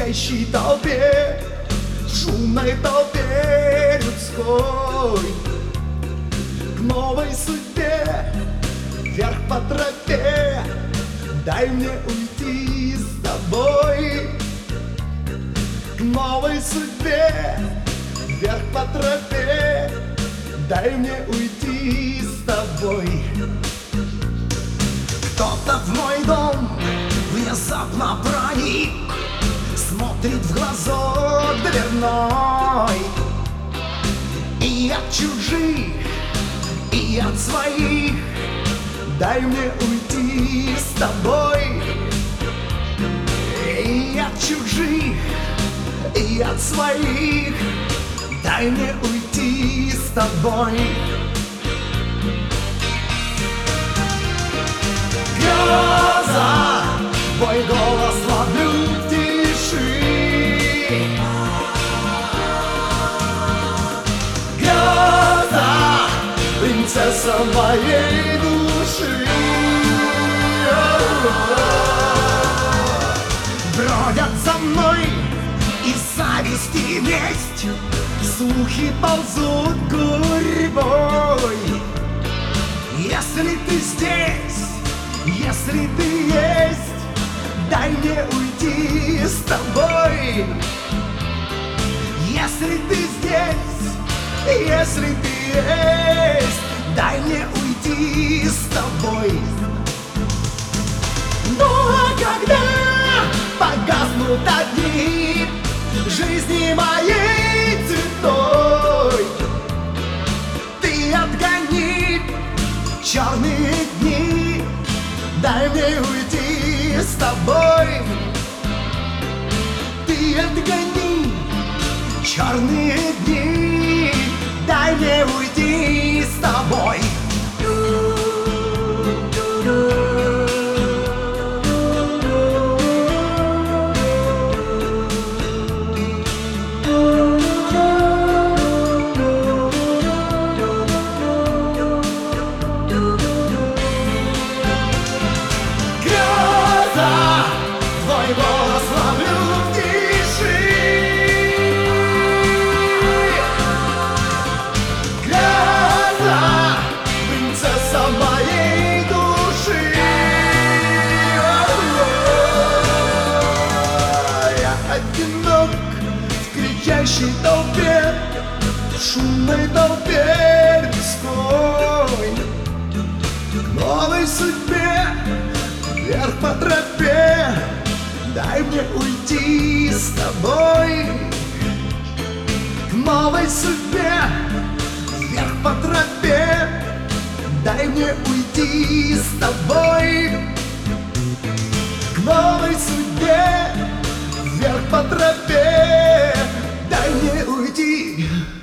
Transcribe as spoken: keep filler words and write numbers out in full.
кричащей толпе, шумной толпе людской, к новой судьбе, вверх по тропе. Дай мне уйти с тобой к новой судьбе, вверх по тропе. Дай мне уйти с тобой. Кто-то в мой дом внезапно проник, смотрит в глазок дверной. И от чужих, и от своих дай мне уйти с тобой. И от чужих, и от своих дай мне уйти с тобой. Гроза, твой голос ловлю в тиши. Гроза, принцесса моей души. Бродят за мной и зависть и месть, слухи ползут гурьбой. Если ты здесь, если ты есть, дай мне уйти с тобой. Если ты здесь, если ты есть, дай мне уйти с тобой. Ну а когда погаснут огни жизни моей цветой, ты отгони черные дни, дай мне уйти с тобой. Ты отгони черные дни, дай мне уйти с тобой. Одинок в кричащей толпе, в шумной толпе людской, к новой судьбе, вверх по тропе. Дай мне уйти с тобой к новой судьбе, вверх по тропе. Дай мне уйти с тобой к новой судьбе, вверх по тропе. Дай мне уйти.